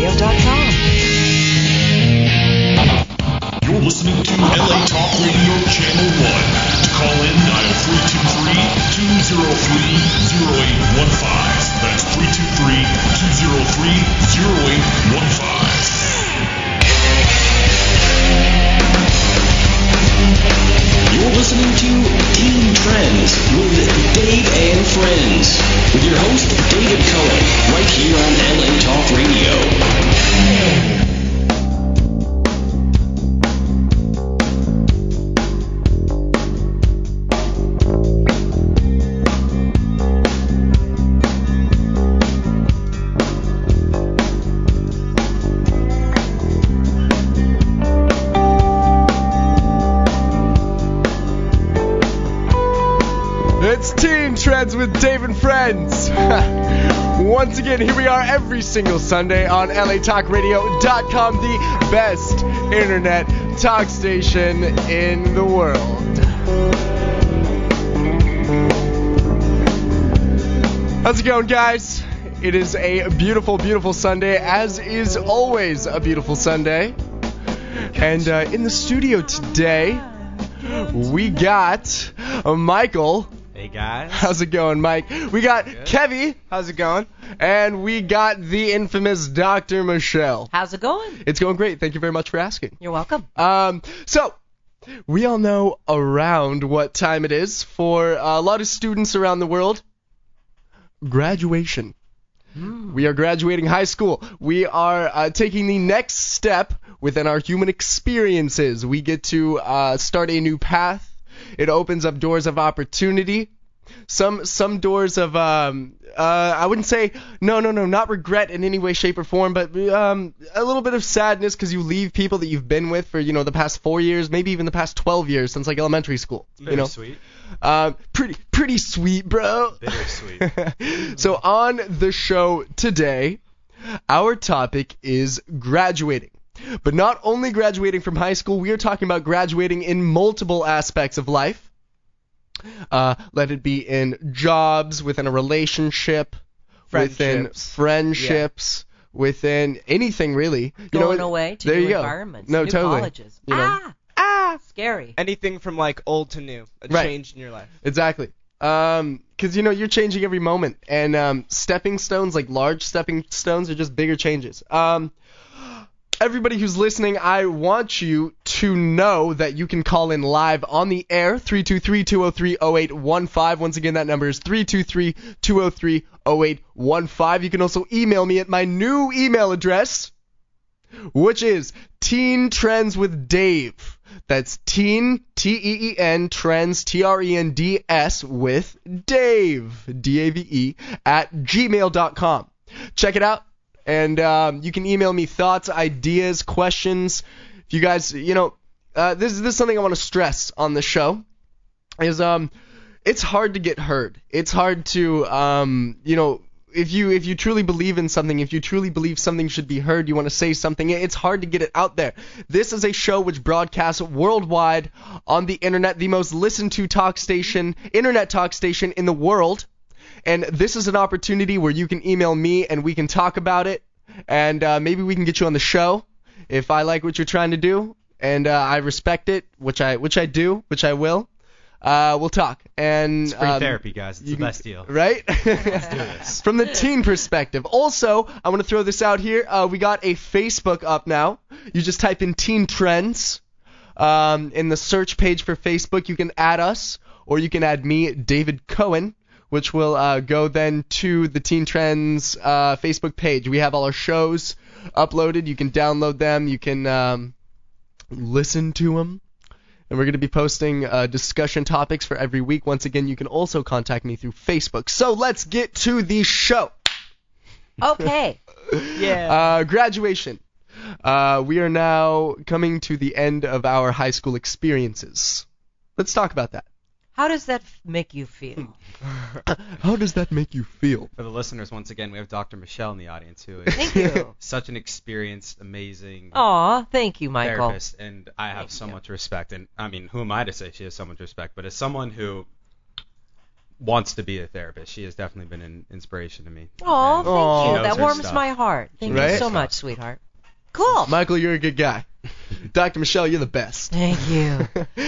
gmail.com. You're listening to LA Talk Radio Channel 1. To call in, dial 323-203-0815. That's 323-203-0815. You're listening to Teen Trends with Dave and Friends, with your host, David Cohen, right here on LA Talk Radio. It's Teen Trends with Dave and Friends. Once again, here we are every single Sunday on LATalkRadio.com, the best internet talk station in the world. How's it going, guys? It is a beautiful, beautiful Sunday, as is always a beautiful Sunday. And in the studio today, we got Michael. Hey guys. How's it going, Mike? We got Good. Kevy. How's it going? And we got the infamous Dr. Michelle. How's it going? It's going great. Thank you very much for asking. You're welcome. So, we all know around what time it is for a lot of students around the world. Graduation. We are graduating high school. We are taking the next step within our human experiences. We get to start a new path. It opens up doors of opportunity. Some doors of I wouldn't say not regret in any way, shape, or form, but a little bit of sadness because you leave people that you've been with for the past 4 years, maybe even the past 12 years since like elementary school. Bittersweet. Pretty sweet, bro. Bittersweet. So on the show today, our topic is graduating. But not only graduating from high school, we are talking about graduating in multiple aspects of life. Let it be in jobs, within a relationship, within friendships, within anything really. Going away to new environments, new colleges. Scary. Anything from like old to new, a change in your life. Exactly. Because you're changing every moment, and stepping stones, like large stepping stones, are just bigger changes. Everybody who's listening, I want you to know that you can call in live on the air, 323-203-0815. Once again, that number is 323-203-0815. You can also email me at my new email address, which is teentrends.with.dave. That's teen, T-E-E-N, trends, T-R-E-N-D-S, with Dave, D-A-V-E, at gmail.com. Check it out. And you can email me thoughts, ideas, questions. If you guys, this is something I want to stress on the show, is it's hard to get heard. It's hard to, if you truly believe in something, if you truly believe something should be heard, you want to say something, it's hard to get it out there. This is a show which broadcasts worldwide on the internet, the most listened to internet talk station in the world. And this is an opportunity where you can email me and we can talk about it, and maybe we can get you on the show if I like what you're trying to do, and I respect it, which I do, which I will. We'll talk. And it's free therapy, guys. It's the best deal. Right? Let's do this. From the teen perspective. Also, I want to throw this out here. We got a Facebook up now. You just type in Teen Trends in the search page for Facebook. You can add us, or you can add me, David Cohen, which will go then to the Teen Trends Facebook page. We have all our shows uploaded. You can download them. You can listen to them. And we're going to be posting discussion topics for every week. Once again, you can also contact me through Facebook. So let's get to the show. Okay. Yeah. Graduation. We are now coming to the end of our high school experiences. Let's talk about that. How does that make you feel? How does that make you feel? For the listeners, once again, we have Dr. Michelle in the audience, who is Thank you. such an experienced, amazing Aw, thank you, Michael. therapist, and I have so much respect. And I mean, who am I to say she has so much respect? But as someone who wants to be a therapist. She has definitely been an inspiration to me. Oh, thank you. That warms stuff. my heart. Thank you so much, sweetheart. Cool. Michael, you're a good guy. Dr. Michelle, you're the best. Thank you.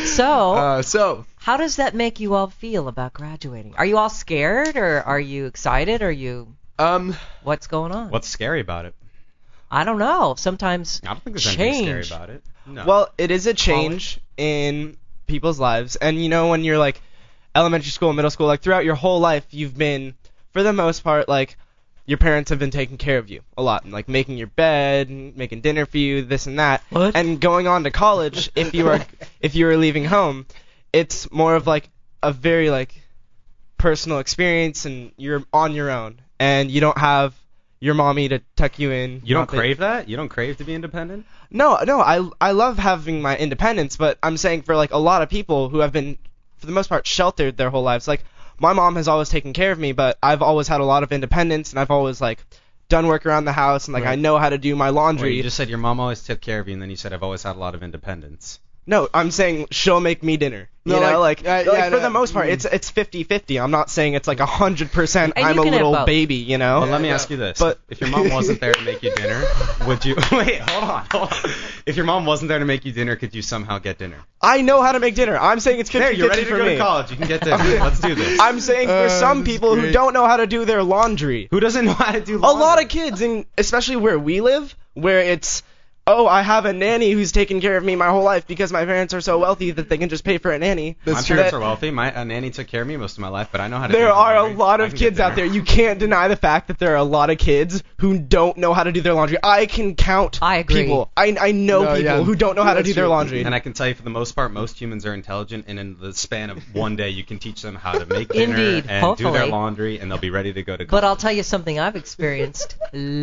So, how does that make you all feel about graduating? Are you all scared, or are you excited? Are you... what's going on? What's scary about it? I don't know. Sometimes I don't think there's anything scary about it. No. Well, it is a change in people's lives. And, you know, when you're, like, elementary school, middle school, like, throughout your whole life, you've been, for the most part, like, your parents have been taking care of you a lot. Like, making your bed, making dinner for you, this and that. What? And going on to college, if you are leaving home, it's more of, like, a very, like, personal experience, and you're on your own. And you don't have your mommy to tuck you in. You don't crave that? You don't crave to be independent? No, I love having my independence, but I'm saying for, like, a lot of people who have been, for the most part, sheltered their whole lives. Like, my mom has always taken care of me, but I've always had a lot of independence, and I've always, like, done work around the house, and, like, I know how to do my laundry. Wait, you just said your mom always took care of you, and then you said I've always had a lot of independence. No, I'm saying she'll make me dinner. You know, for the most part, it's 50-50. I'm not saying it's like 100% I'm a little baby, you know? Well, let me ask you this. But if your mom wasn't there to make you dinner, would you... Wait, hold on. If your mom wasn't there to make you dinner, could you somehow get dinner? I know how to make dinner. I'm saying it's 50-50 for me. You're ready to go to college. You can get dinner. Let's do this. I'm saying there's some people who don't know how to do their laundry. Who doesn't know how to do laundry? A lot of kids, and especially where we live, where it's... Oh, I have a nanny who's taken care of me my whole life because my parents are so wealthy that they can just pay for a nanny. My parents are wealthy. A nanny took care of me most of my life, but I know how to do There are laundry. A lot of kids out there. You can't deny the fact that there are a lot of kids who don't know how to do their laundry. I can count people. I know people who don't know how to do their laundry. And I can tell you for the most part, most humans are intelligent, and in the span of one day, you can teach them how to make dinner and do their laundry, and they'll be ready to go to college. But I'll tell you something I've experienced.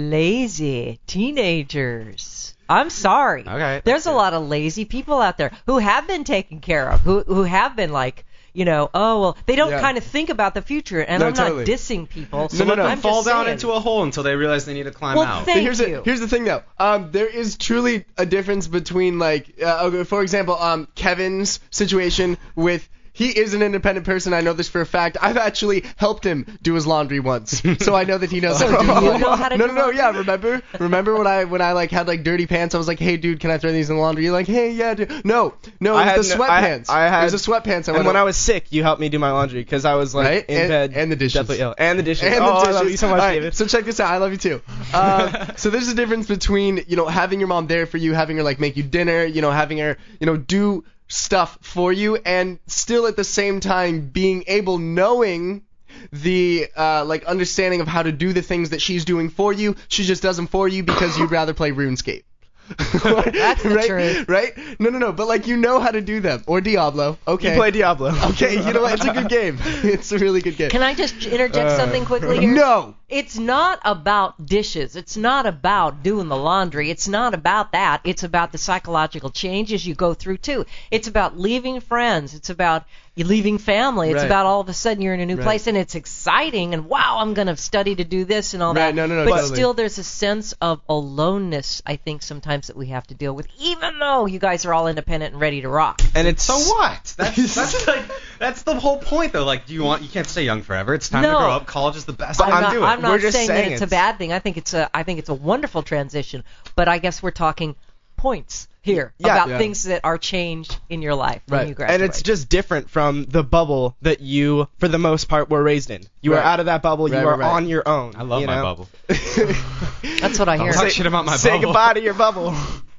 Lazy teenagers. I'm sorry. Okay. There's a lot of lazy people out there who have been taken care of, who have been like, you know, they don't kind of think about the future, and I'm not dissing people. So let them fall down into a hole until they realize they need to climb out. Here's the thing, though. There is truly a difference between, like, for example, Kevin's situation with... He is an independent person. I know this for a fact. I've actually helped him do his laundry once, so I know that he knows how to do laundry. You know how to do laundry? Yeah. Remember when I like had like dirty pants? I was like, hey, dude, can I throw these in the laundry? You're like, hey, yeah, dude. No, it was the sweatpants. It was the sweatpants. And when I was sick, you helped me do my laundry because I was like in bed and the dishes, definitely ill, and the dishes. I love you so much, David. So check this out. I love you too. So there's a difference between having your mom there for you, having her like make you dinner, having her do stuff for you, and still at the same time being able, knowing the like understanding of how to do the things that she's doing for you. She just does them for you because you'd rather play RuneScape. That's the truth. Right? No, but like how to do them. Or Diablo. Okay. You play Diablo. Okay, you know what? It's a good game. It's a really good game. Can I just interject something quickly here? No! It's not about dishes. It's not about doing the laundry. It's not about that. It's about the psychological changes you go through, too. It's about leaving friends. It's about you leaving family. It's about all of a sudden you're in a new place, and it's exciting, and wow, I'm going to study to do this and all that. No, but totally. Still there's a sense of aloneness, I think, sometimes that we have to deal with, even though you guys are all independent and ready to rock. And it's... So what? That's the whole point, though. Like, you can't stay young forever. It's time to grow up. College is the best time to do it. I'm not saying that it's a bad thing. I think it's a wonderful transition. But I guess we're talking points here about things that are changed in your life when you graduate. And it's just different from the bubble that you, for the most part, were raised in. You are out of that bubble. You are on your own. I love my bubble. That's what I hear. Don't talk shit about my bubble. Say goodbye to your bubble.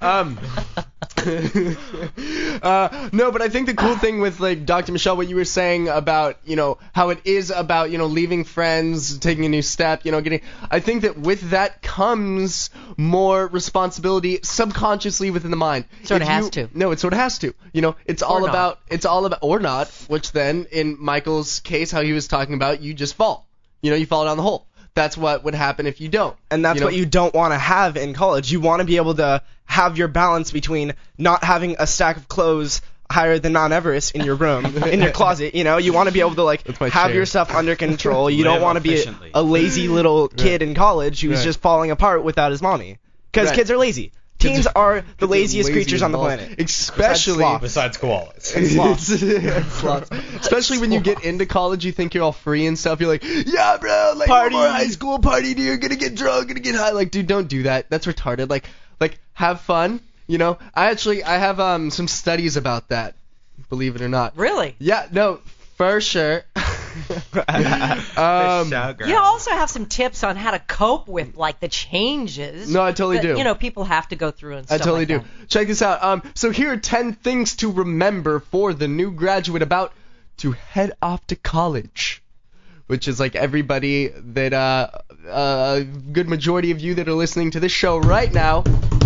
No, but I think the cool thing with like Dr. Michelle, what you were saying about how it is about leaving friends, taking a new step, I think that with that comes more responsibility subconsciously within the mind. Sort of has to. No, it sort of has to. It's all about or not, which then in Michael's case, how he was talking about, you just fall. You fall down the hole. That's what would happen if you don't. And that's what you don't want to have in college. You want to be able to have your balance between not having a stack of clothes higher than Mount Everest in your room, in your closet. You want to be able to have your stuff under control. You don't want to be a lazy little kid in college who's just falling apart without his mommy. Because kids are lazy. Teens are the laziest creatures on the balls. planet. Especially Besides koalas. sloths. Especially when you get into college, you think you're all free and stuff. You're like, yeah, bro, like Party. no more high school party, dude. You're gonna get drunk, gonna get high. Like, dude, don't do that. That's retarded. Like have fun. You know, I have some studies about that. Believe it or not. Really? Yeah, no, for sure. You also have some tips on how to cope with like the changes. No, I totally that, do. You know, people have to go through and I stuff totally like do. that. Check this out. So here are 10 things to remember for the new graduate about to head off to college, which is like everybody that a good majority of you that are listening to this show right now.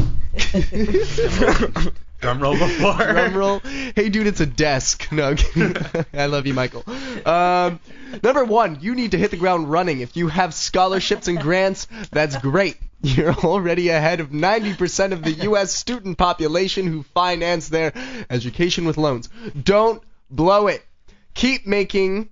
Drum roll before. Drum roll. Hey, dude, it's a desk. No, I'm kidding. I love you, Michael. Number 1, you need to hit the ground running. If you have scholarships and grants, that's great. You're already ahead of 90% of the U.S. student population who finance their education with loans. Don't blow it. Keep making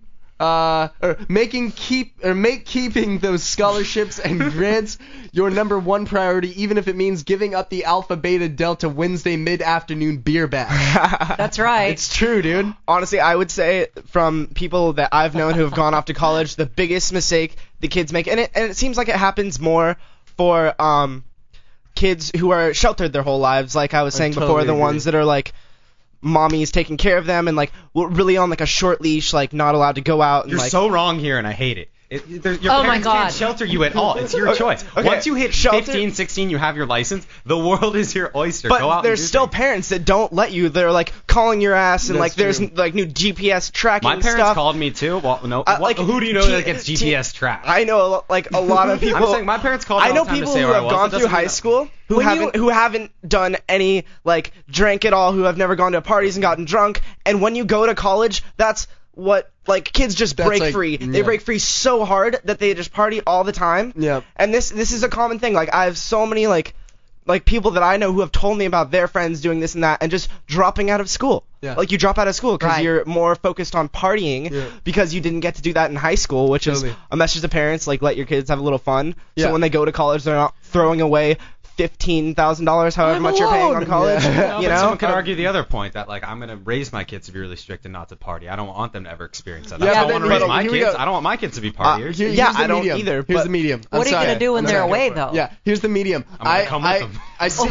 keeping those scholarships and grants your number 1 priority, even if it means giving up the Alpha Beta Delta Wednesday mid-afternoon beer bash. That's right. It's true, dude. Honestly, I would say from people that I've known who have gone off to college, the biggest mistake the kids make, and it seems like it happens more for kids who are sheltered their whole lives, like I was saying before, the ones that are like mommy's taking care of them and like really on like a short leash, like not allowed to go out. And, You're like, so wrong here, and I hate it. Your Oh my parents God. can't shelter you at all. It's your choice. Okay. Once you hit Shelter- 15, 16, you have your license. The world is your oyster. But Go out there's and do still things. parents that don't let you. They're like calling your ass and That's like there's true. like new GPS tracking My parents stuff. called me too. Well, no. Like, who do you know that gets GPS tracked? I know like a lot of people. I'm saying my parents called me I all know the time to people say who where I have was. gone It through doesn't high mean- school who haven't done any like drank at all, who have never gone to parties and gotten drunk. And when you go to college, that's what like kids just That's break like- free. They yeah. break free so hard that they just party all the time. Yep. And this is a common thing. Like I have so many like people that I know who have told me about their friends doing this and that and just dropping out of school. Yeah. Like you drop out of school because Right. you're more focused on partying Yeah. because you didn't get to do that in high school, which Totally. is a message to parents, like let your kids have a little fun. Yeah. So when they go to college, they're not throwing away $15,000, however I'm much you're paying on alone. college. Yeah. You But know, someone could argue the other point that like I'm gonna raise my kids to be really strict and not to party. I don't want them to ever experience that. That's Yeah, how I then want to raise here- my here we kids. go. I don't want my kids to be partiers. Here's Yeah, the I don't medium. either, Here's but- the medium. What are you going gonna do when they're away though? Yeah, here's the medium. I'm gonna come with them. I see.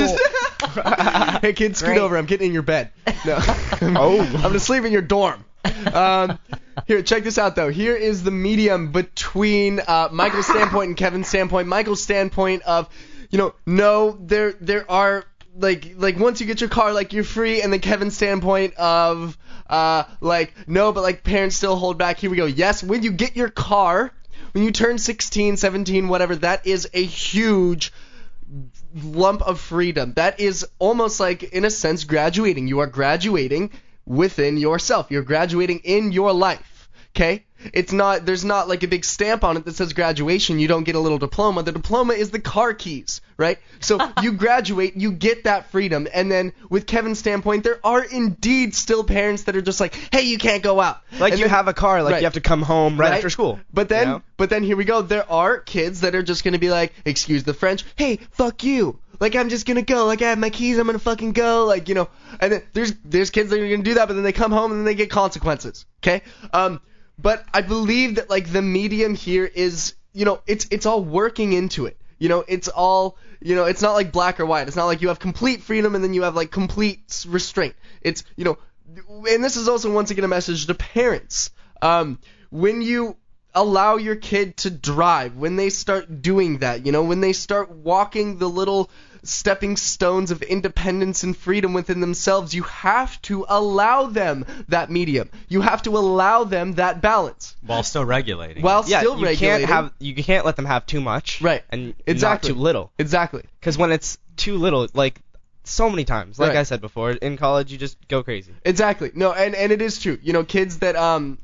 Hey kids, scoot Great. over. I'm getting in your bed. No. Oh. I'm gonna sleep in your dorm. Here, check this out though. Here is the medium between Michael's standpoint and Kevin's standpoint. Michael's standpoint of, no, there are like once you get your car, like you're free, and then Kevin's standpoint of like no, but like parents still hold back. Here we go. Yes, when you get your car, when you turn 16, 17, whatever, that is a huge lump of freedom. That is almost like, in a sense, graduating. You are graduating within yourself. You're graduating in your life. Okay? There's not like a big stamp on it that says graduation. You don't get a little diploma. The diploma is the car keys, right? So you graduate, you get that freedom. And then with Kevin's standpoint, there are indeed still parents that are just like, hey, you can't go out. like And you then- have a car, like Right. you have to come home right after school. But then, you know? but then here we go. There are kids that are just gonna be like, excuse the French, hey, fuck you. Like, I'm just gonna go. Like, I have my keys. I'm gonna fucking go. Like, And then there's kids that are gonna do that, but then they come home and then they get consequences. Okay. But I believe that like the medium here is, it's all working into it. It's all, it's not like black or white. It's not like you have complete freedom and then you have like complete restraint. It's, and this is also once again a message to parents. When you allow your kid to drive, when they start doing that, when they start walking the little stepping stones of independence and freedom within themselves, you have to allow them that medium. You have to allow them that balance. While still regulating. While Yeah, still you regulating. you can't let them have too much, Right. And Exactly. not too little. Exactly. Because when it's too little, like so many times, like Right. I said before, in college you just go crazy. Exactly. No, and it is true. Kids that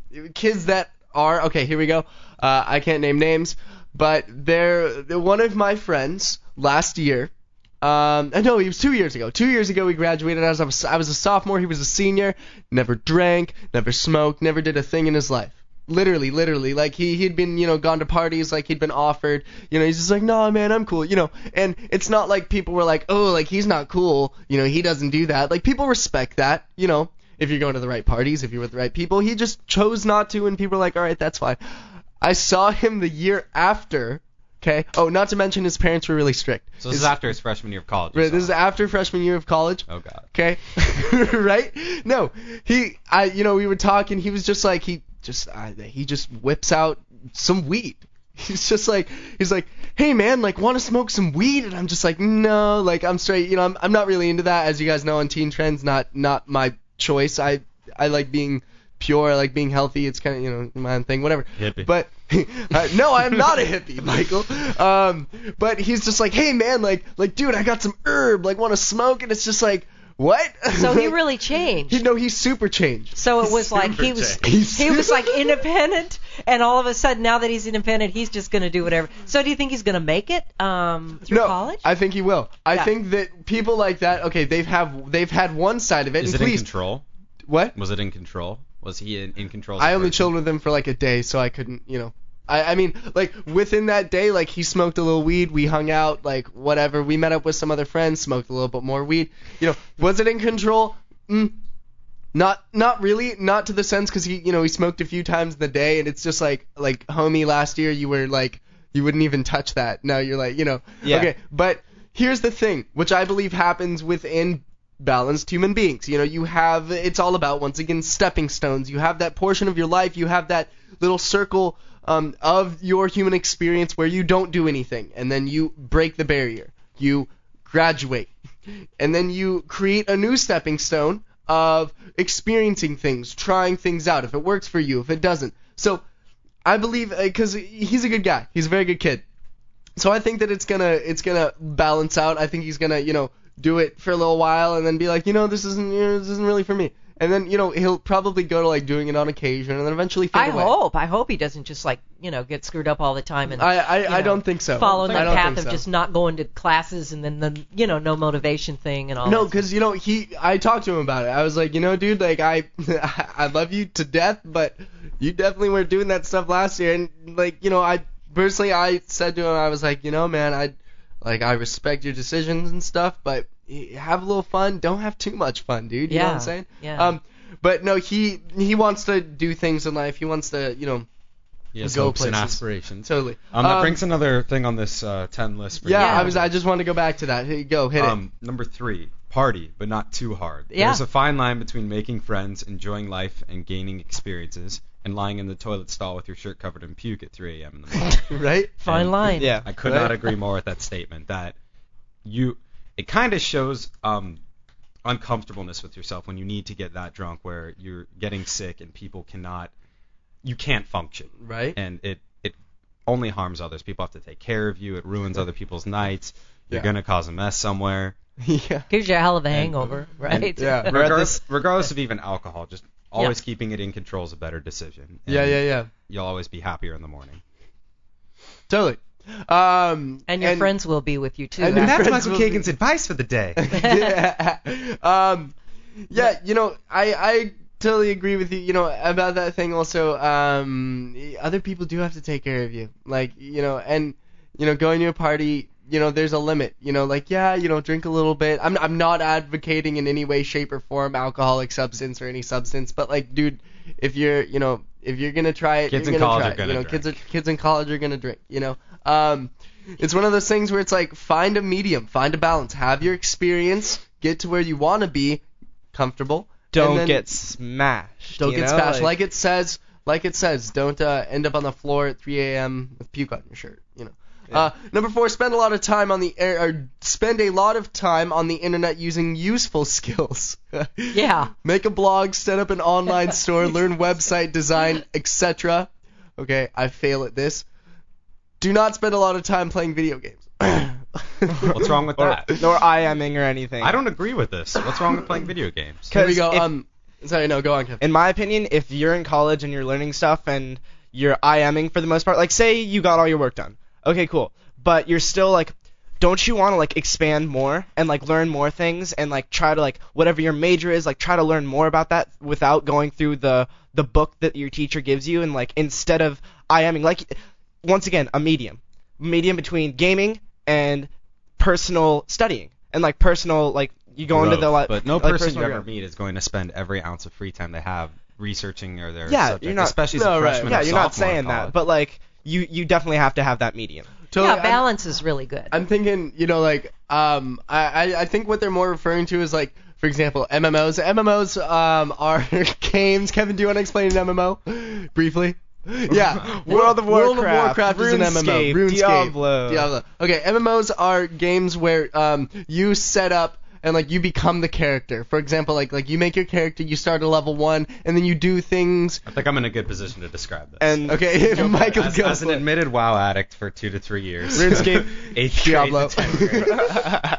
are, okay, here we go. I can't name names, but they're one of my friends last year. No, he was 2 years ago. 2 years ago we graduated. I was a sophomore. He was a senior. Never drank, never smoked, never did a thing in his life. Literally. Like, he'd been, gone to parties, like, he'd been offered, he's just like, nah, man, I'm cool, And it's not like people were like, oh, like, he's not cool, he doesn't do that. Like, people respect that, if you're going to the right parties, if you're with the right people. He just chose not to, and people are like, all right, that's fine. I saw him the year after, okay? Oh, not to mention his parents were really strict. So this is after his freshman year of college. Right, this is after freshman year of college. Oh, God. Okay? Right? No, we were talking, he was just like, he just whips out some weed. He's like, hey man, like, want to smoke some weed? And I'm just like, no, like, I'm straight, I'm not really into that. As you guys know, on Teen Trends, not my choice. I like being pure, I like being healthy. It's kind of, my own thing, whatever. Hippie. But no, I'm not a hippie, Michael. But he's just like, hey man, like, dude, I got some herb, like, want to smoke? And it's just like, what? So he really changed. He's super changed. So it was like he was like independent, and all of a sudden, now that he's independent, he's just going to do whatever. So do you think he's going to make it through college? I think he will. I think that people like that, okay, they've had one side of it. Is and it in control? What? Was it in control? Was he in control? I only chilled with him for like a day, so I couldn't, I mean, like, within that day, like, he smoked a little weed, we hung out, like, whatever, we met up with some other friends, smoked a little bit more weed, was it in control? Not really, not to the sense, because he smoked a few times in the day, and it's just like, homie, last year you were, like, you wouldn't even touch that, now you're like, Yeah. Okay, but here's the thing, which I believe happens within balanced human beings, you have, it's all about, once again, stepping stones, you have that portion of your life, you have that little circle of your human experience where you don't do anything, and then you break the barrier, you graduate, and then you create a new stepping stone of experiencing things, trying things out, if it works for you, if it doesn't. So I believe, because he's a good guy, he's a very good kid, so I think that it's gonna balance out. I think he's gonna do it for a little while and then be like, this isn't really for me. And then, he'll probably go to, like, doing it on occasion and then eventually fade away. I hope he doesn't just, like, get screwed up all the time and I don't think so. Following the path of just not going to classes and then the, no motivation thing and all that. No, because, I talked to him about it. I was like, dude, like, I love you to death, but you definitely weren't doing that stuff last year. And, like, I said to him, I was like, man, I respect your decisions and stuff, but have a little fun. Don't have too much fun, dude. You know what I'm saying? Yeah. But no, he wants to do things in life. He wants to, Yes, go hopes places. and aspirations. Totally. That brings another thing on this 10 list. For yeah, you. I just wanted to go back to that. Here you go, hit it. Number 3, party, but not too hard. Yeah. There's a fine line between making friends, enjoying life, and gaining experiences, and lying in the toilet stall with your shirt covered in puke at 3 a.m. in the morning. Right? Fine line. Yeah. I could not agree more with that statement. That it kind of shows uncomfortableness with yourself when you need to get that drunk, where you're getting sick and you can't function. Right. And it only harms others. People have to take care of you. It ruins other people's nights. You're gonna cause a mess somewhere. Yeah. Gives you a hell of a hangover, right? Yeah. Regardless of even alcohol, just always keeping it in control is a better decision. And Yeah. You'll always be happier in the morning. Totally. And your friends will be with you too. And that's friends Michael will Kagan's advice for the day. Yeah. I totally agree with you, about that thing also. Other people do have to take care of you. Like, and, going to a party, there's a limit, drink a little bit. I'm not advocating in any way, shape, or form alcoholic substance or any substance, but, like, dude, if you're gonna try it, kids you're in gonna college try are gonna it. drink. Kids in college are gonna drink, It's one of those things where it's like, find a medium, find a balance, have your experience, get to where you want to be, comfortable. Don't get smashed. Don't get smashed. Like it says, don't end up on the floor at 3 a.m. with puke on your shirt. Yeah. Number 4, spend a lot of time on the internet using useful skills. Yeah. Make a blog, set up an online store, learn website design, etc. Okay, I fail at this. Do not spend a lot of time playing video games. What's wrong with that? Nor IMing or anything. I don't agree with this. What's wrong with playing video games? Here we go. Sorry, no, go on, Kevin. In my opinion, if you're in college and you're learning stuff and you're IMing for the most part, like, say you got all your work done. Okay, cool. But you're still, like, don't you want to, like, expand more and, like, learn more things and, like, try to, like, whatever your major is, like, try to learn more about that without going through the the book that your teacher gives you, and like instead of IMing, like once again a medium between gaming and personal studying, and like personal, like you go into the but no like person you personal ever growth. meet is going to spend every ounce of free time they have researching or their Yeah, subject, you're not, especially as no, a right. freshman yeah, or you're not sophomore in saying that, college. but like you definitely have to have that medium. Totally, Yeah, balance is really good. I'm thinking, like, I think what they're more referring to is, like, for example, MMOs. MMOs are games. Kevin, do you want to explain an MMO briefly? Yeah, World of Warcraft, is an MMO. RuneScape, Diablo. Okay, MMOs are games where you set up and like you become the character. For example, like you make your character, you start at level 1, and then you do things. I think I'm in a good position to describe this. And Okay, Michael, go as an for it. admitted WoW addict for 2 to 3 years. RuneScape, 8th Diablo. grade to 10th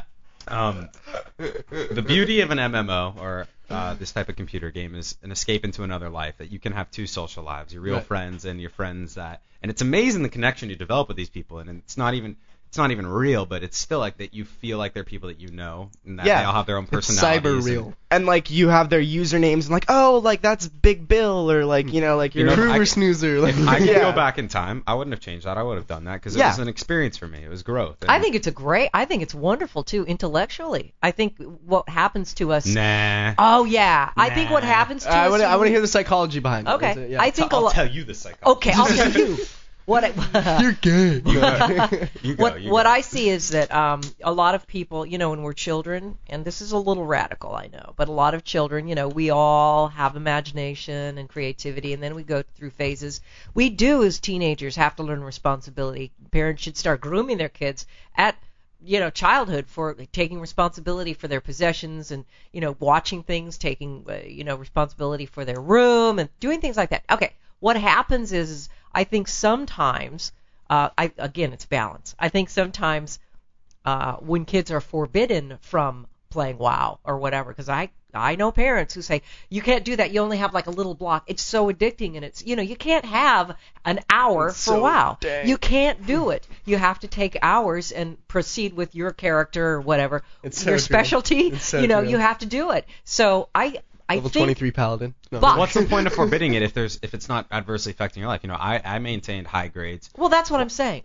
grade. The beauty of an MMO or this type of computer game is an escape into another life, that you can have 2 social lives, your real Right. friends and your friends that, and it's amazing the connection you develop with these people, and it's not even real, but it's still like that you feel like they're people that you know, and that Yeah. they all have their own It's personalities. cyber real. and like you have their usernames, and like, oh, like that's Big Bill, or like like You you're know, Kruger I- snoozer. Like, If I could Yeah. go back in time, I wouldn't have changed that. I would have done that because it Yeah. was an experience for me. It was growth. And I think it's wonderful too intellectually. I think what happens to us. Nah. Oh yeah, I think what Nah. happens to I us. want to hear the psychology behind it. Okay, Is it- yeah. I think a I'll lot. tell you the psychology. Okay, I'll tell you. What You're gay. You go. what I see is that a lot of people, when we're children, and this is a little radical, I know, but a lot of children, we all have imagination and creativity, and then we go through phases. We do, as teenagers, have to learn responsibility. Parents should start grooming their kids at childhood for taking responsibility for their possessions and, watching things, taking, responsibility for their room and doing things like that. Okay, what happens is I think sometimes, again, it's balance. I think sometimes when kids are forbidden from playing WoW or whatever, because I know parents who say, you can't do that, you only have like a little block. It's so addicting, and it's, you can't have an hour It's for so WoW. dang. You can't do it. You have to take hours and proceed with your character or whatever. It's so your true. specialty, It's so true. you have to do it. So I Level think 23 paladin. No. But- What's the point of forbidding it if it's not adversely affecting your life? I maintained high grades. Well, that's what I'm saying.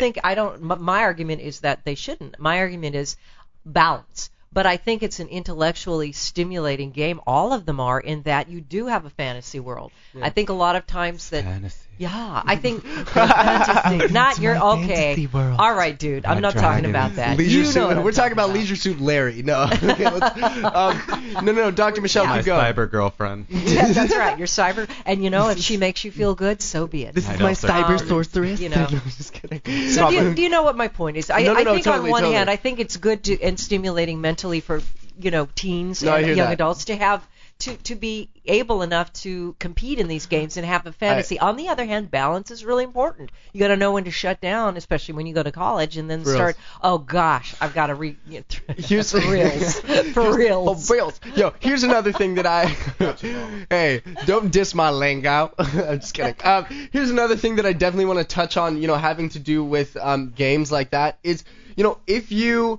My argument is that they shouldn't. My argument is balance. But I think it's an intellectually stimulating game. All of them are, in that you do have a fantasy world. I think a lot of times that. Fantasy. Yeah, I think fantasy. Not your okay. fantasy world. All right, dude. I'm My not talking dragon. about that. Leisure You suit. know what We're I'm talking about about. Leisure Suit Larry. No. Okay, no, Dr. Michelle, My keep going. cyber girlfriend. Yeah, that's right. You're cyber, and if she makes you feel good, so be it. This I is know, my sir. cyber sorceress. No, just kidding. So do you know what my point is? I No, think totally, on one totally. hand, I think it's good and stimulating mentally for teens No, I and hear young that. adults to have to be able enough to compete in these games and have a fantasy. On the other hand, balance is really important. You got to know when to shut down, especially when you go to college, and then For start. Oh gosh, I've got to Here's for reals, for reals. Oh, reals. Yo, here's another thing that I. Hey, don't diss my lingo. I'm just kidding. Here's another thing that I definitely want to touch on. Having to do with games like that is, if you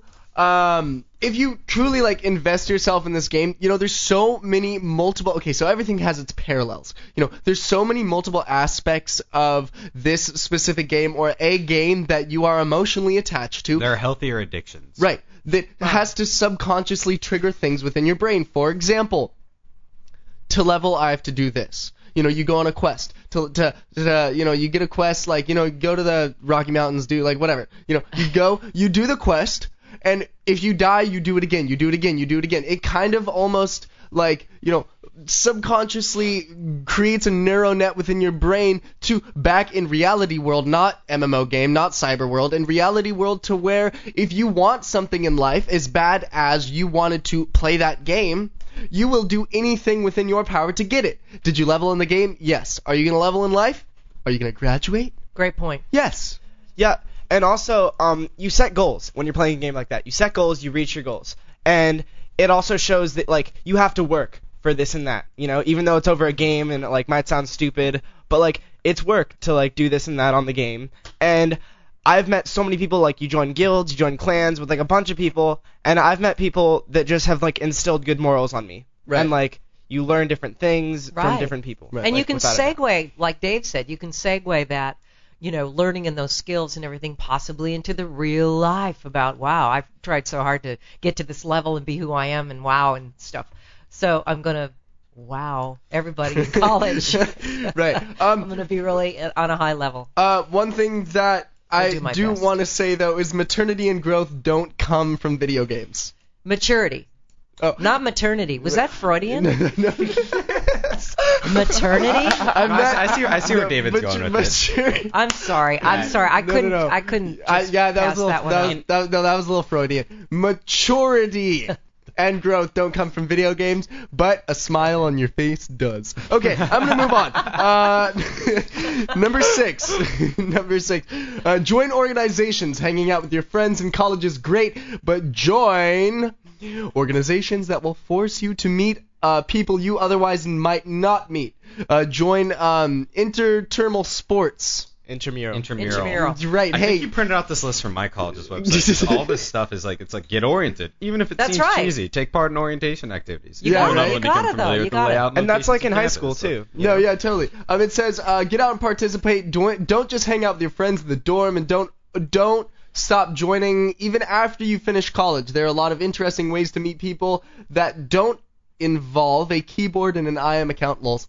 truly invest yourself in this game, there's so many multiple. Okay, so everything has its parallels. There's so many multiple aspects of this specific game or a game that you are emotionally attached to. There are healthier addictions. Right. That has to subconsciously trigger things within your brain. For example, to level, I have to do this. You go on a quest. You get a quest go to the Rocky Mountains, do whatever. You go, you do the quest, and if you die, you do it again. You do it again. You do it again. It kind of almost subconsciously creates a neural net within your brain to back in reality world, not MMO game, not cyber world, in reality world, to where if you want something in life as bad as you wanted to play that game, you will do anything within your power to get it. Did you level in the game? Yes. Are you going to level in life? Are you going to graduate? Great point. Yes. Yeah, and also, you set goals when you're playing a game like that. You set goals, you reach your goals, and it also shows that you have to work for this and that. Even though it's over a game and it might sound stupid, but it's work to do this and that on the game. And I've met so many people, you join guilds, you join clans with a bunch of people, and I've met people that just have instilled good morals on me. Right. And you learn different things from Right. different people. Right. And Like, you can without a doubt. segue, like Dave said, you can segue that, learning in those skills and everything possibly into the real life about, wow, I've tried so hard to get to this level and be who I am and wow and stuff. So I'm going to wow everybody in college. Right. I'm going to be really on a high level. One thing that I do my do best. want to say, though, is maternity and growth don't come from video games. Maturity. Oh. Not maternity. Was that Freudian? No. Maternity? I'm not, I see where David's going with this. maturity. I'm sorry. I couldn't. No. I couldn't. Just Yeah, that pass was a that little. one That up. was a little Freudian. Maturity and growth don't come from video games, but a smile on your face does. Okay, I'm gonna move on. Number six. Join organizations. Hanging out with your friends in college is great, but join organizations that will force you to meet people you otherwise might not meet. Join interterminal sports. Intramural. Intramural. Right. I Hey. think you printed out this list from my college's website. All this stuff is like, it's like get oriented, even if it That's seems right. cheesy. Take part in orientation activities. You Yeah, gotta, right. you gotta though. You gotta. And that's like in high school school too. No, yeah, totally. It says get out and participate. Don't just hang out with your friends in the dorm, and don't stop joining even after you finish college. There are a lot of interesting ways to meet people that don't involve a keyboard and an IM account. Lols.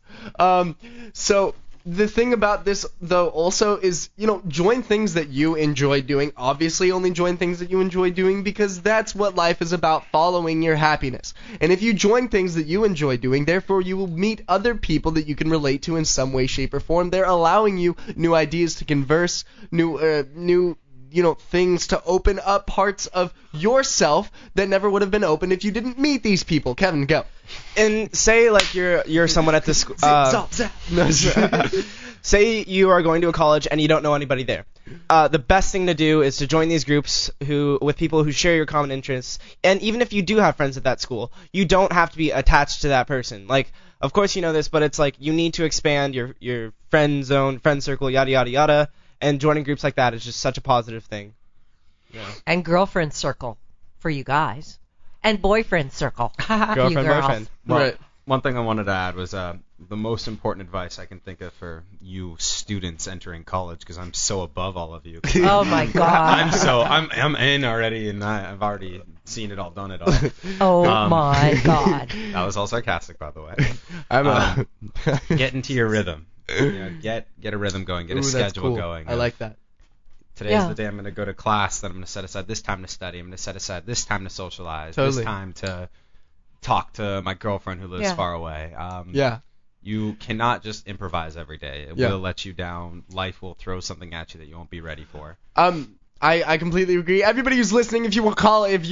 So the thing about this though also is, join things that you enjoy doing. Obviously, only join things that you enjoy doing because that's what life is about, following your happiness. And if you join things that you enjoy doing, therefore you will meet other people that you can relate to in some way, shape, or form. They're allowing you new ideas to converse, new things to open up parts of yourself that never would have been open if you didn't meet these people. Kevin, go. And say like you're someone at this No, say you are going to a college and you don't know anybody there. The best thing to do is to join these groups with people who share your common interests. And even if you do have friends at that school, you don't have to be attached to that person. Like, of course you know this, but it's like you need to expand your friend zone, friend circle, yada yada yada. And joining groups like that is just such a positive thing. Yeah. And girlfriend circle for you guys. And boyfriend circle. for you Girlfriend, girls. boyfriend. Well, Right. One thing I wanted to add was the most important advice I can think of for you students entering college, because I'm so above all of you. Oh my God. I'm in already, and I've already seen it all, done it all. Oh my God. That was all sarcastic, by the way. I'm Get into your rhythm. Get a rhythm going. Get a Ooh, that's schedule cool. going. I like that. Today's Yeah. the day I'm going to go to class. Then I'm going to set aside this time to study. I'm going to set aside this time to socialize. Totally. This time to talk to my girlfriend who lives Yeah. far away. Yeah. You cannot just improvise every day. It Yeah. will let you down. Life will throw something at you that you won't be ready for. I completely agree. Everybody who's listening, if you want to call in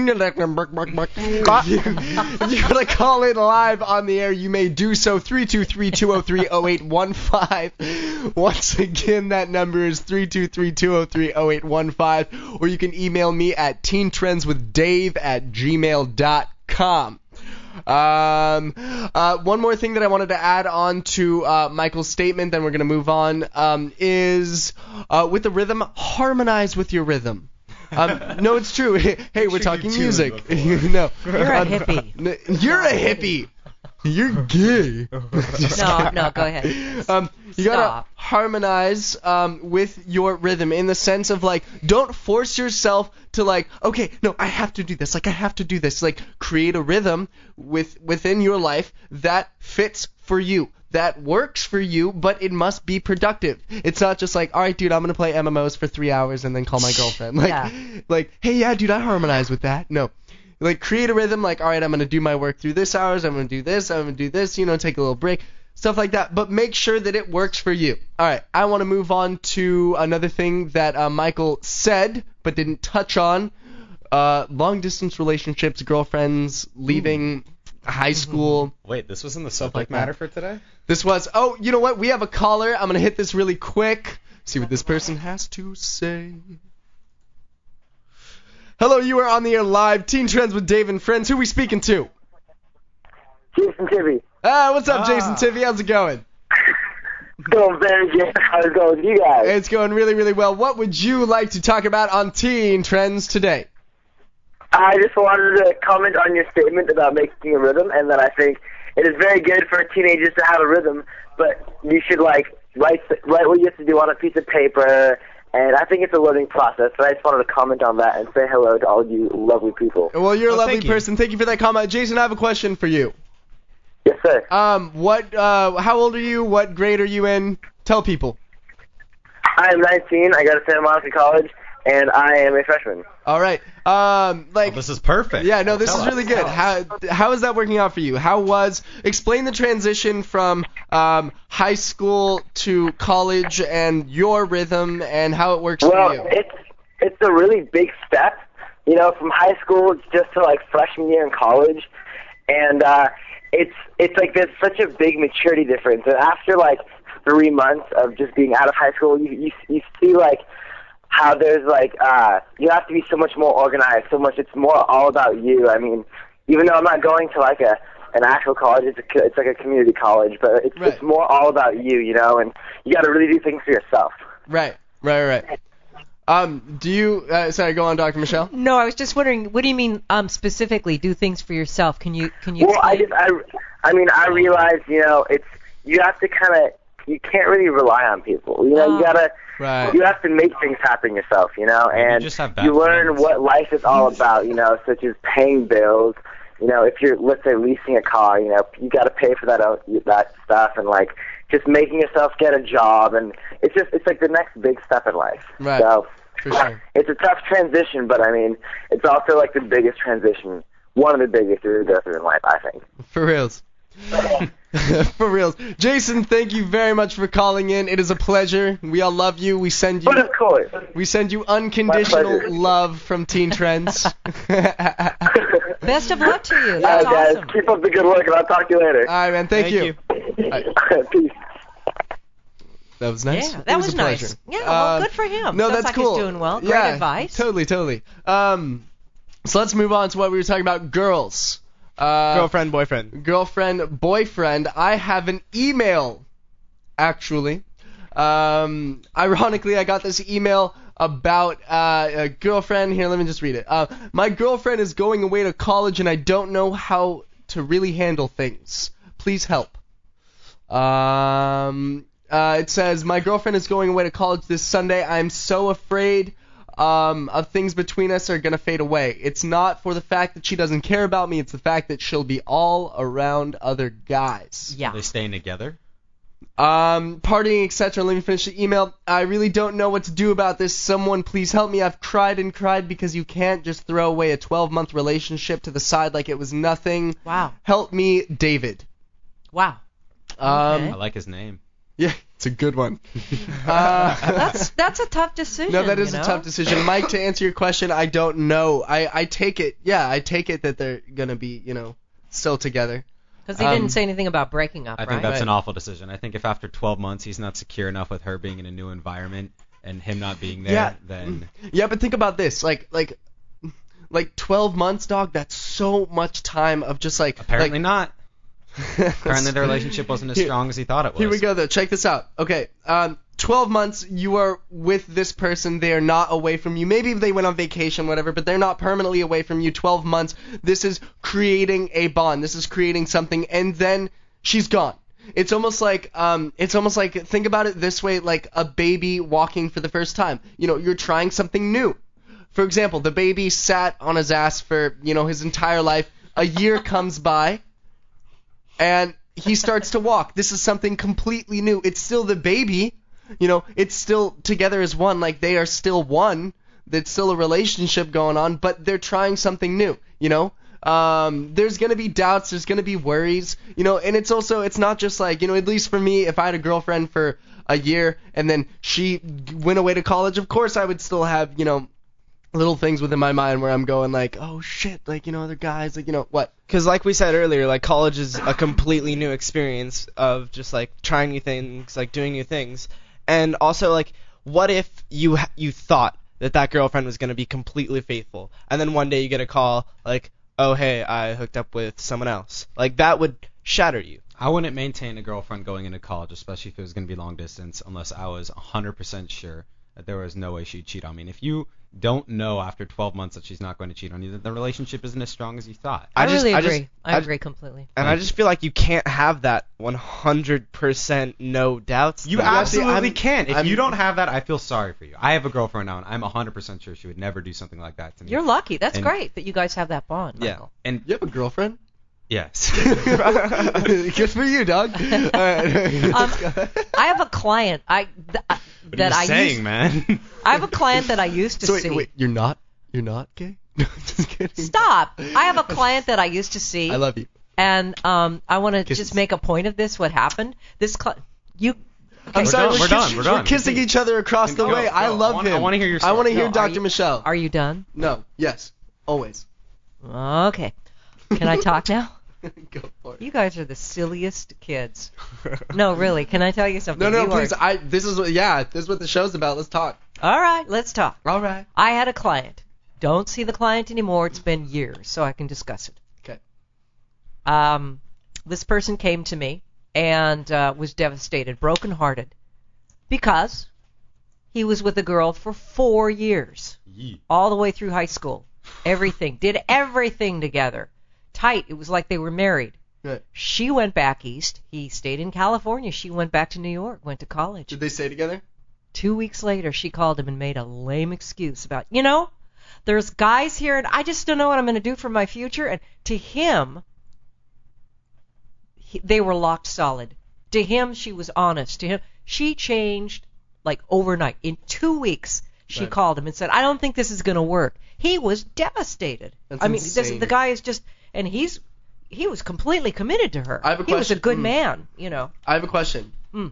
live on the air, you may do so. 323-203-0815. Once again, that number is 323-203-0815. Or you can email me at teentrendswithdave@gmail.com. One more thing that I wanted to add on to Michael's statement, then we're going to move on, is with the rhythm, harmonize with your rhythm. No, it's true. Hey, we're talking music. No, You're a hippie. You're a hippie. You're gay. No, go ahead. You gotta Stop. harmonize with your rhythm in the sense of like, don't force yourself to like, okay, no, I have to do this. Like, I have to do this. Like, create a rhythm within your life that fits for you, that works for you, but it must be productive. It's not just like, all right, dude, I'm gonna play MMOs for 3 hours and then call my girlfriend. Like, Yeah. like, hey, yeah, dude, I harmonize with that. No. Like, create a rhythm, like, all right, I'm going to do my work through this hours, I'm going to do this, I'm going to do this, take a little break, stuff like that, but make sure that it works for you. All right, I want to move on to another thing that Michael said, but didn't touch on, long-distance relationships, girlfriends, leaving high school. Wait, this was in the subject like that. matter for today? This was, oh, you know what, we have a caller, I'm going to hit this really quick, see what this person has to say. Hello, you are on the air live, Teen Trends with Dave and Friends. Who are we speaking to? Jason Tivy. What's up, Jason Tivy? How's it going? Going very good. How's it going with you guys? It's going really, really well. What would you like to talk about on Teen Trends today? I just wanted to comment on your statement about making a rhythm, and that I think it is very good for teenagers to have a rhythm, but you should like write what you have to do on a piece of paper. And I think it's a learning process, but I just wanted to comment on that and say hello to all you lovely people. Well, you're a lovely thank you. person. Thank you for that comment. Jason, I have a question for you. Yes, sir. How old are you? What grade are you in? Tell people. I am 19. I go to Santa Monica College, and I am a freshman. All right. This is perfect. Yeah, no, this Tell is us. really good. How is that working out for you? Explain the transition from high school to college and your rhythm and how it works Well, for you. it's a really big step, you know, from high school just to like freshman year in college, and it's like there's such a big maturity difference. And after like 3 months of just being out of high school, you see like how there's like you have to be so much more organized, it's more all about you. I mean, even though I'm not going to like an actual college, it's like a community college, but it's more all about you, you know, and you got to really do things for yourself. Right. Do you sorry, go on, Dr. Michelle? No, I was just wondering, what do you mean specifically do things for yourself? Can you Well, explain? I realize, you know, you have to you can't really rely on people. You know, you have to make things happen yourself, you know, and just have bad you learn friends. what life is all about, you know, such as paying bills. You know, if you're, let's say, leasing a car, you know, you got to pay for that stuff, and like just making yourself get a job, and it's like the next big step in life. Right. So For sure. it's a tough transition, but I mean, it's also like the biggest transition, one of the biggest to go through in life, I think. For reals. For reals. Jason, thank you very much for calling in. It is a pleasure. We all love you. We send But you of course. unconditional pleasure. love from Teen Trends. Best of luck to you. All That's right, guys, awesome. keep up the good work, and I'll talk to you later. All right, man. Thank you. Peace. That was nice. Yeah, It that was was a nice. pleasure. Yeah, well, good for him. No, Sounds that's like cool. he's doing well. Great Yeah, advice. Totally. So let's move on to what we were talking about, girls. Girlfriend, boyfriend. Girlfriend, boyfriend. I have an email, actually. Ironically, I got this email about a girlfriend. Here, let me just read it. My girlfriend is going away to college, and I don't know how to really handle things. Please help. It says, my girlfriend is going away to college this Sunday. I'm so afraid of things between us are going to fade away. It's not for the fact that she doesn't care about me. It's the fact that she'll be all around other guys. Yeah. Are they staying together? Partying, etc. Let me finish the email. I really don't know what to do about this. Someone please help me. I've cried and cried because you can't just throw away a 12-month relationship to the side like it was nothing. Wow. Help me, David. Wow. I like his name. Yeah, it's a good one. That's a tough decision. No, that is you a know? tough decision. Mike, to answer your question, I don't know. I take it that they're going to be, still together. Because he didn't say anything about breaking up, I right? think that's Right. an awful decision. I think if after 12 months he's not secure enough with her being in a new environment and him not being there, Yeah. then Yeah, but think about this. Like 12 months, dog, that's so much time of just apparently not. Apparently the relationship wasn't as strong as he thought it was. Here we go, though. Check this out. Okay, 12 months you are with this person. They are not away from you. Maybe they went on vacation, whatever, but they're not permanently away from you. 12 months. This is creating a bond. This is creating something, and then she's gone. It's almost like think about it this way, like a baby walking for the first time. You're trying something new. For example, the baby sat on his ass for, his entire life. A year comes by, and he starts to walk. This is something completely new. It's still the baby. It's still together as one. Like, they are still one. There's still a relationship going on, but they're trying something new, There's going to be doubts. There's going to be worries, and it's not just like, at least for me, if I had a girlfriend for a year and then she went away to college, of course I would still have, little things within my mind where I'm going like, oh shit, like, other guys, like, what? Because like we said earlier, like college is a completely new experience of just like trying new things, like doing new things. And also, like, what if you thought that girlfriend was going to be completely faithful, and then one day you get a call like, oh, hey, I hooked up with someone else. Like, that would shatter you. I wouldn't maintain a girlfriend going into college, especially if it was going to be long distance, unless I was 100% sure that there was no way she'd cheat on me. And if you don't know after 12 months that she's not going to cheat on you, that the relationship isn't as strong as you thought. I just- really I agree. just- I agree completely. And I just feel like you can't have that 100% no doubts. You thing. absolutely can. If I'm- you don't have that, I feel sorry for you. I have a girlfriend now, and I'm 100% sure she would never do something like that to me. You're lucky. That's And- great that you guys have that bond, Yeah. Michael. And You have a girlfriend? yes. Good for you, dog. All right. I have a client What are that you I saying, used, man? I have a client that I used to So see. wait, you're not gay? No, just kidding. Stop. I have a client that I used to see. I love you. And I want to Kisses. just make a point of this. What happened? I'm I'm sorry, We're done. We're kissing Continue. each other across the Go, way. go. I love him. I wanna hear your I want to story. hear No, are Dr. you- Michelle. Are you done? No. Yes. Always. Okay. Can I talk now? Go for it. You guys are the silliest kids. No, really. Can I tell you something? No, You please. are- This is what the show's about. Let's talk. All right, let's talk. All right. I had a client. Don't see the client anymore. It's been years, so I can discuss it. Okay. This person came to me and was devastated, brokenhearted, because he was with a girl for 4 years, Yee. all the way through high school. Everything, did everything together, tight. It was like they were married. Right. She went back east. He stayed in California. She went back to New York, went to college. Did they stay together? 2 weeks later, she called him and made a lame excuse about, there's guys here and I just don't know what I'm going to do for my future. And to him, they were locked solid. To him, she was honest. To him, she changed like overnight. In 2 weeks, she Right. called him and said, I don't think this is going to work. He was devastated. That's I mean, insane. the guy is just, and he was completely committed to her. I have a He was a question. good Mm. man, I have a question. Mm.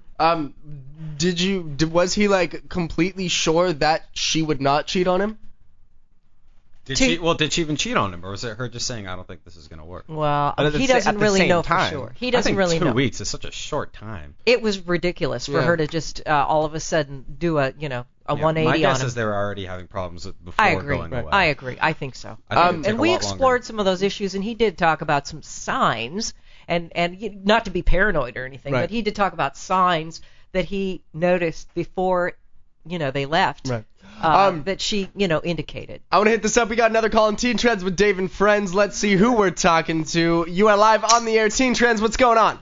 Was he like completely sure that she would not cheat on him? Did To- she even cheat on him, or was it her just saying, I don't think this is going to work? Well, But at the he sa- doesn't at the really same know time, for sure. He I doesn't think really 2 know. weeks is such a short time. It was ridiculous for Yeah. her to just all of a sudden do a Yeah, 180 my guess on him. is they were already having problems before I agree. going away. I agree. I think so. I think it'd And take And a we lot explored longer. some of those issues, and he did talk about some signs, and not to be paranoid or anything, Right. but he did talk about signs that he noticed before, they left, Right. that she, indicated. I want to hit this up. We got another call in Teen Trends with Dave and friends. Let's see who we're talking to. You are live on the air. Teen Trends, what's going on?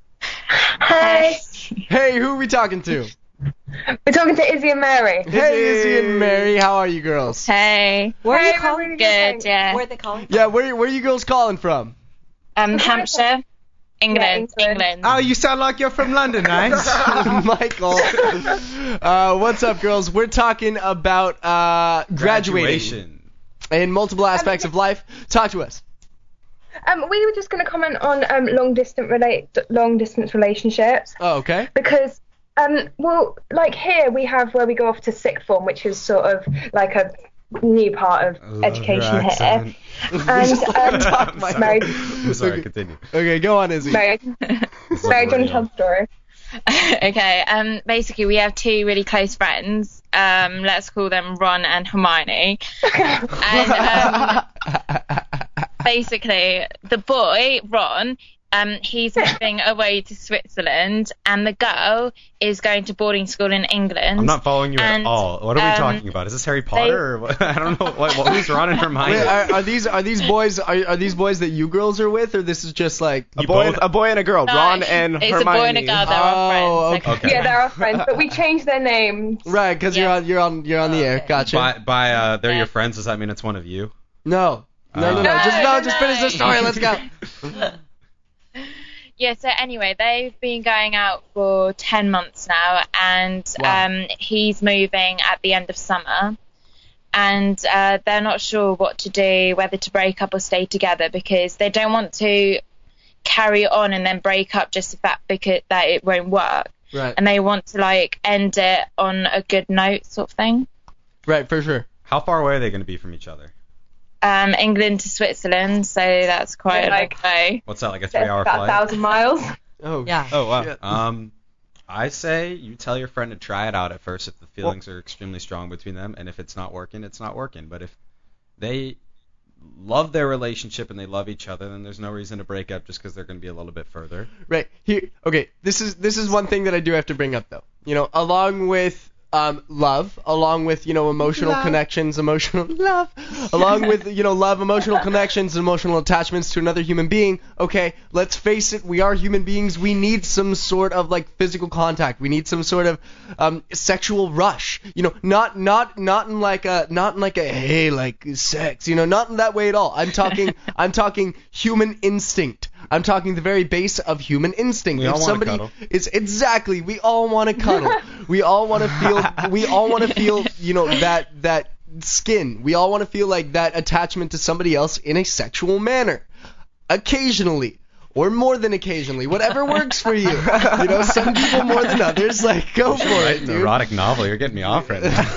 Hey, Hey, who are we talking to? we're talking to Izzy and Mary. Hey, Izzy and Mary. How are you girls? Hey. Where are Hey, you we're calling? really Good, yeah. Where are they calling from? Yeah, where are you girls calling from? Hampshire, England, Yeah, England. Oh, you sound like you're from London, nice. Michael. What's up, girls? We're talking about graduating in multiple aspects of life. Talk to us. We were just going to comment on long distance relationships Oh, okay. because like here we have where we go off to sixth form, which is sort of like a new part of education here. And Mary, I'm sorry, continue. Okay, go on, Izzy. Mary, Mary, do you want to tell the story? Okay, basically we have two really close friends. Let's call them Ron and Hermione. And basically the boy, Ron, he's moving away to Switzerland, and the girl is going to boarding school in England. I'm not following you at And, all. What are we talking about? Is this Harry Potter or what? I don't know. Who's Ron and Hermione? Wait, are these boys that you girls are with, or this is just like A boy and a girl, No, Ron and it's Hermione. a boy and a girl. They're all friends. okay. Yeah, they're our friends, but we changed their names. right? Because Yeah. you're on the air. Okay. Gotcha. By they're Yeah. your friends, does that mean it's one of you? No. No. Just finish the story. Let's go. Yeah, so anyway, they've been going out for 10 months now, and Wow. he's moving at the end of summer, and they're not sure what to do, whether to break up or stay together, because they don't want to carry on and then break up just because that it won't work, Right. and they want to end it on a good note, sort of thing. Right, for sure. How far away are they going to be from each other? England to Switzerland, so that's quite a long way. What's that, like a That's 3-hour about flight? 1,000 miles. Oh. Yeah. Oh, wow. Yeah. I say you tell your friend to try it out at first if the feelings are extremely strong between them, and if it's not working, it's not working. But if they love their relationship and they love each other, then there's no reason to break up just because they're going to be a little bit further. Right here. Okay. This is one thing that I do have to bring up though. Along with love, along with, emotional connections, emotional love, along with, love, emotional connections, and emotional attachments to another human being. Okay, let's face it, we are human beings. We need some sort of like physical contact. We need some sort of sexual rush. Not in like a hey, like sex. Not in that way at all. I'm talking human instinct. I'm talking the very base of human instinct. We all want to cuddle. Exactly. We all want to cuddle. We all want to feel. We all want to feel. That skin. We all want to feel like that attachment to somebody else in a sexual manner. Occasionally. Or more than occasionally, whatever works for you. Some people more than others. Like, go for it, An dude. erotic novel. You're getting me off right now.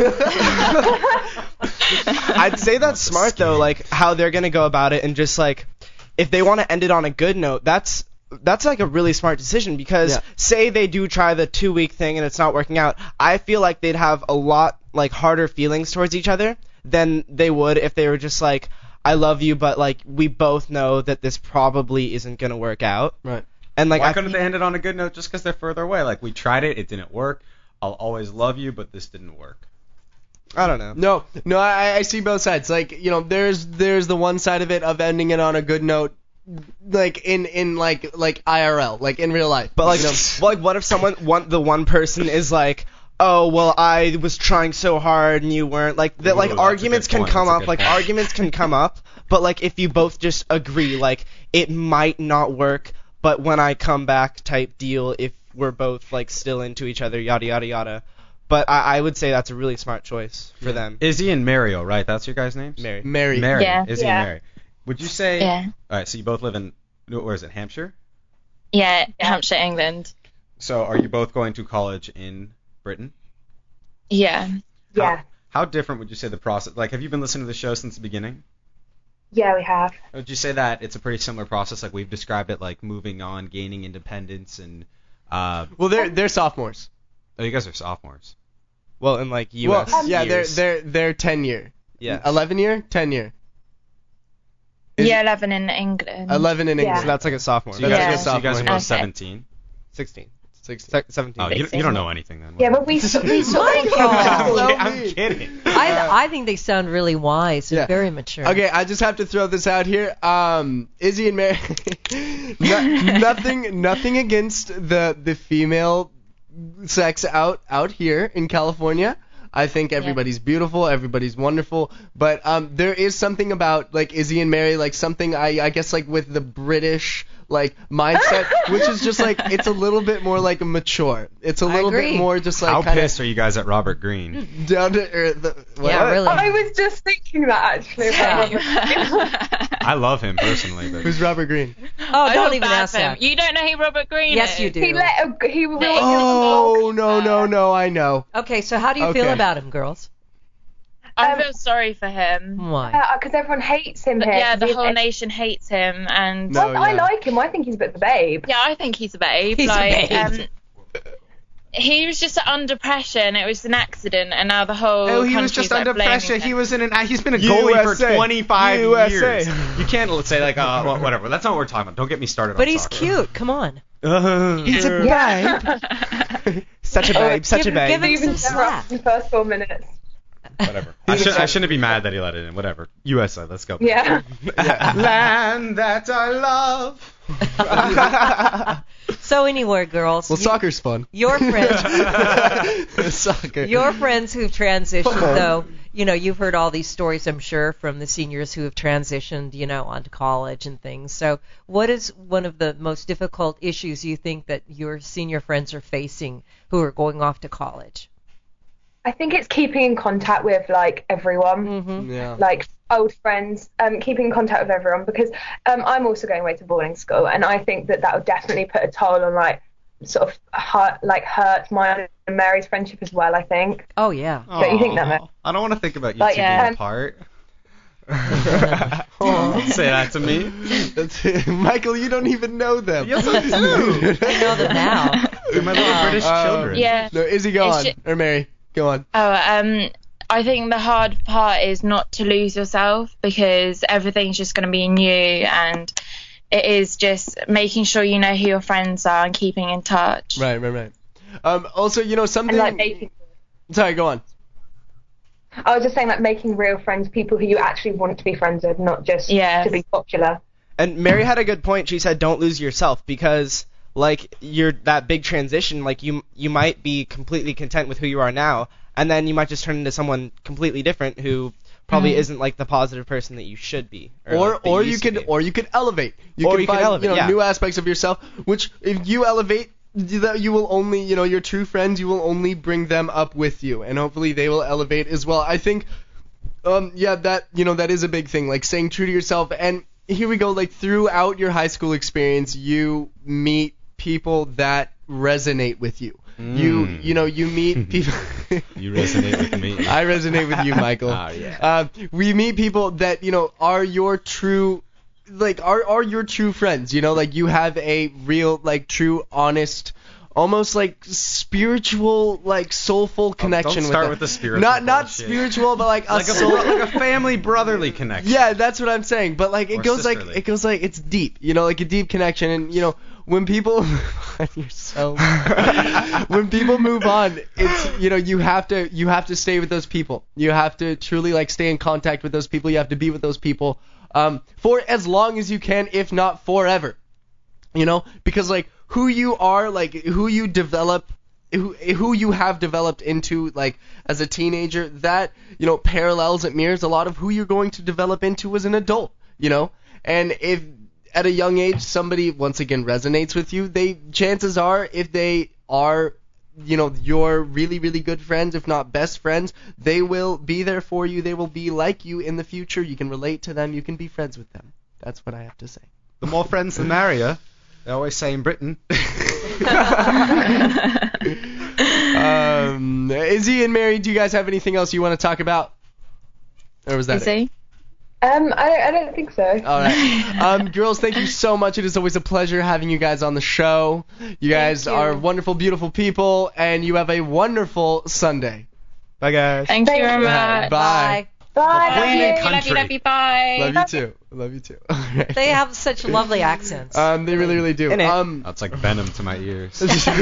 I'd say that's smart though, like how they're gonna go about it, and just like if they want to end it on a good note, that's like a really smart decision, because say they do try the 2-week thing and it's not working out, I feel like they'd have a lot like harder feelings towards each other than they would if they were just like, I love you, but like we both know that this probably isn't gonna work out. Right. And like Why couldn't they end it on a good note just because they're further away? Like, we tried it, it didn't work. I'll always love you, but this didn't work. I don't know. No, I see both sides. Like, there's the one side of it of ending it on a good note, like in like IRL, like in real life. But like, like what if the one person is like, oh well, I was trying so hard and you weren't, like that. Like, arguments can come up. Like, arguments can come up. But like, if you both just agree, like, it might not work, but when I come back type deal, if we're both like still into each other, yada yada yada. But I would say that's a really smart choice for them. Izzy and Mario, right? That's your guys' names? Mary. Yeah. Izzy and Mary. Would you say? Yeah. All right. So you both live in, where is it? Hampshire. Yeah, Hampshire, England. So are you both going to college in Britain? Yeah. Yeah. How different would you say the process? Like, have you been listening to the show since the beginning? Yeah, we have. Would you say that it's a pretty similar process? Like, we've described it, like moving on, gaining independence, and well, they're sophomores. Oh, you guys are sophomores. Well, in like U.S. Well, yeah, years. they're 10 year. Yeah. 11 year, 10 year. Yeah, 11 in England. 11 in England. So that's like a sophomore. So you guys, Yeah. so you guys are both Okay. 17. 16. 16. 17. Oh, you don't know anything then. Yeah, but we sort of I'm kidding. I think they sound really wise and very mature. Okay, I just have to throw this out here. Izzy and Mary, nothing against the female sex out here in California. I think everybody's beautiful, everybody's wonderful, but there is something about like Izzy and Mary, like something I guess like with the British like mindset, which is just like it's a little bit more like mature. It's a little bit more just like how kinda pissed are you guys at Robert Greene? down to earth. Yeah, really. I was just thinking that actually. I love him personally, but Who's Robert Greene? Oh, I don't feel even bad ask for him. that. You don't know who Robert Greene Yes, is? you do. He will. Oh no, I know. Okay, so how do you feel Okay. about him, girls? I feel sorry for him. Why? Because everyone hates him But here. yeah, the He's- whole nation hates him, and No. I like him. I think he's a bit of a babe. yeah, I think he's a babe. He's a like, babe. He was just under pressure, and it was an accident, and now the whole oh, he was country's, just like, under blaming pressure. him. He's been a goalie USA. for 25 USA. years. You can't say like, well, whatever. That's not what we're talking about. Don't get me started. But on he's soccer. cute. Come on. He's a babe. Such a babe. Such a give babe. him Even some never slack. in the first 4 minutes. Whatever. I shouldn't be mad that he let it in. Whatever. USA. Let's go. Yeah. Land that I love. So anyway, girls. Well, soccer's fun. Your friends. Soccer. Your friends who've transitioned, though, you've heard all these stories, I'm sure, from the seniors who have transitioned, onto college and things. So what is one of the most difficult issues you think that your senior friends are facing who are going off to college? I think it's keeping in contact with like everyone, Mm-hmm. Yeah. like old friends, keeping in contact with everyone, because I'm also going away to boarding school, and I think that would definitely put a toll on like sort of hurt mine and Mary's friendship as well. I think. Oh, yeah. Don't you think that, Mary? I don't want to think about you Like, two yeah. being apart. Don't say that to me. Michael, you don't even know them. Yes, I do. I know them now. They're my little British children. Yeah. No, Izzy, go It's on. ju- Or Mary, go on. I think the hard part is not to lose yourself, because everything's just going to be new, and it is just making sure you know who your friends are and keeping in touch. Right. Also, something. And like dating. Sorry, go on. I was just saying, like, making real friends, people who you actually want to be friends with, not just to be popular. And Mary had a good point. She said, don't lose yourself, because, like, you're that big transition. Like, you might be completely content with who you are now, and then you might just turn into someone completely different who probably isn't, like, the positive person that you should be. Or you could elevate. You can find new aspects of yourself, which if you elevate, you will only, your true friends, you will only bring them up with you, and hopefully they will elevate as well. I think, that is a big thing, like staying true to yourself. And here we go, like throughout your high school experience, you meet people that resonate with you. You meet people. You resonate with me. I resonate with you, Michael. Oh, yeah. We meet people that are your true. Like are your true friends, like you have a real, like, true, honest, almost like spiritual, like soulful connection. Don't start with the spiritual. Not bullshit. Spiritual, but like like a family brotherly connection. Yeah, that's what I'm saying. But like it goes like it's deep, like a deep connection. And when people when people move on, it's you have to stay with those people. You have to truly, like, stay in contact with those people. You have to be with those people for as long as you can, if not forever. Because, like, who you are, like, who you develop, who you have developed into, like, as a teenager, that, parallels and mirrors a lot of who you're going to develop into as an adult, And if at a young age somebody, once again, resonates with you, chances are, if they are, your really, really good friends, if not best friends, they will be there for you. They will be like you in the future. You can relate to them. You can be friends with them. That's what I have to say. The more friends, the merrier. They always say in Britain. Izzy and Mary, do you guys have anything else you want to talk about? Or was that Izzy? I don't think so. All right. Girls, thank you so much. It is always a pleasure having you guys on the show. You guys are wonderful, beautiful people, and you have a wonderful Sunday. Bye, guys. Thank you very much. Bye. Bye. Love you. Bye. Love you too. All right. They have such lovely accents. They really, really do. That's like venom to my ears.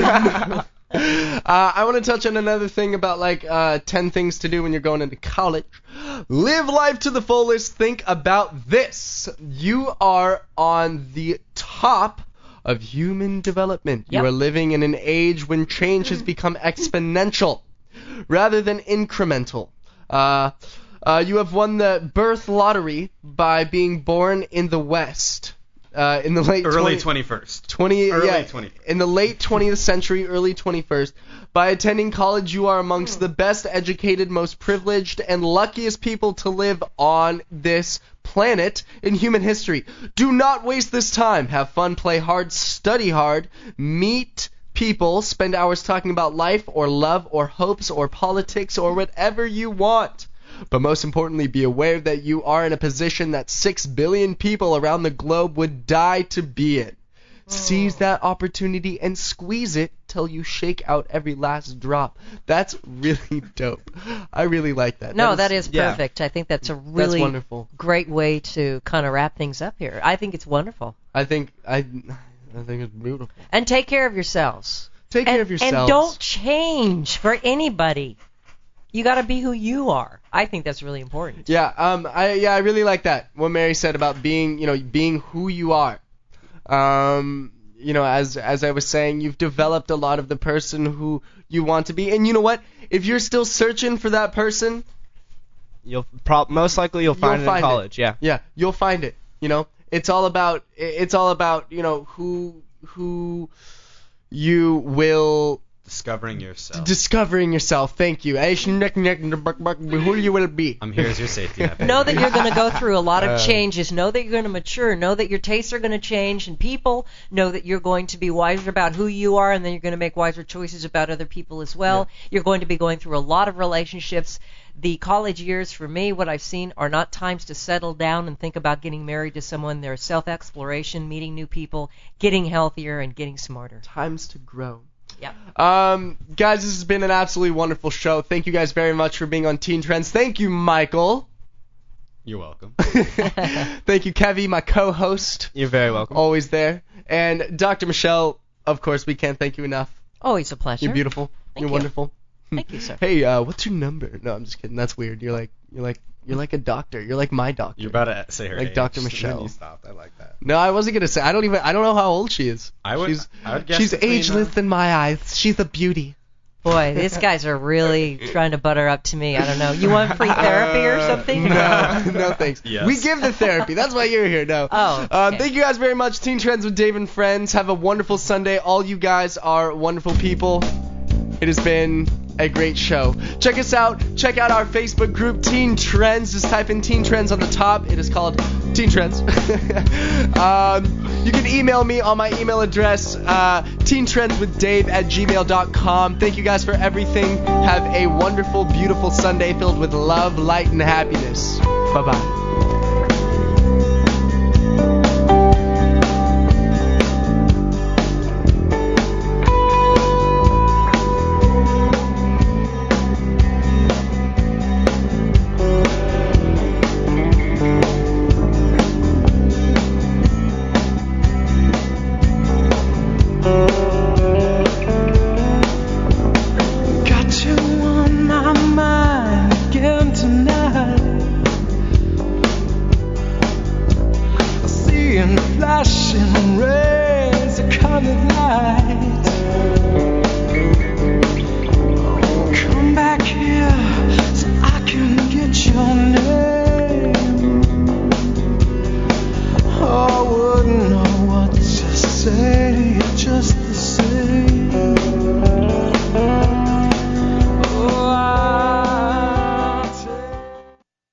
I want to touch on another thing about, like, 10 things to do when you're going into college. Live life to the fullest. Think about this. You are on the top of human development. Yep. You are living in an age when change has become exponential rather than incremental. You have won the birth lottery by being born in the West. In the late early 21st. 20th. In the late 20th century, early 21st. By attending college, you are amongst the best educated, most privileged, and luckiest people to live on this planet in human history. Do not waste this time. Have fun, play hard, study hard, meet people, spend hours talking about life or love or hopes or politics or whatever you want. But most importantly, be aware that you are in a position that 6 billion people around the globe would die to be in. Seize that opportunity and squeeze it till you shake out every last drop. That's really dope. I really like that. No, that is perfect. I think that's a really wonderful. Great way to kind of wrap things up here. I think it's wonderful. I think it's beautiful. And take care of yourselves. Take care of yourselves. And don't change for anybody. You got to be who you are. I think that's really important. Yeah, I really like that. What Mary said about being who you are. As I was saying, you've developed a lot of the person who you want to be. And you know what? If you're still searching for that person, most likely you'll find it in college. Yeah. Yeah, you'll find it. It's all about who you will. Discovering yourself. Thank you. Who you will be. I'm here as your safety net. Know that you're going to go through a lot of changes. Know that you're going to mature. Know that your tastes are going to change and people. Know that you're going to be wiser about who you are, and then you're going to make wiser choices about other people as well. Yeah. You're going to be going through a lot of relationships. The college years, for me, what I've seen, are not times to settle down and think about getting married to someone. They're self-exploration, meeting new people, getting healthier, and getting smarter. Times to grow. Yeah. Guys, this has been an absolutely wonderful show. Thank you guys very much for being on Teen Trends. Thank you, Michael. You're welcome. Thank you, Kevy, my co-host. You're very welcome. Always there. And Dr. Michelle, of course, we can't thank you enough. Always a pleasure. You're beautiful. You're wonderful. Thank you, sir. Hey, what's your number? No, I'm just kidding. That's weird. You're like a doctor. You're like my doctor. You're about to say her Like age. Dr. Then Michelle. you stopped. I like that. No, I wasn't gonna say. I don't know how old she is. I would guess She's between, ageless in my eyes. She's a beauty. Boy, these guys are really trying to butter up to me. I don't know. You want free therapy or something? No, thanks. Yes. We give the therapy. That's why you're here. No. Oh, okay. Thank you guys very much. Teen Trends with Dave and Friends. Have a wonderful Sunday. All you guys are wonderful people. It has been a great show. Check us out. Check out our Facebook group, Teen Trends. Just type in Teen Trends on the top. It is called Teen Trends. You can email me on my email address, teentrendswithdave@gmail.com. Thank you guys for everything. Have a wonderful, beautiful Sunday filled with love, light, and happiness. Bye-bye. Got you on my mind again tonight. Seeing flashing rays of colored light.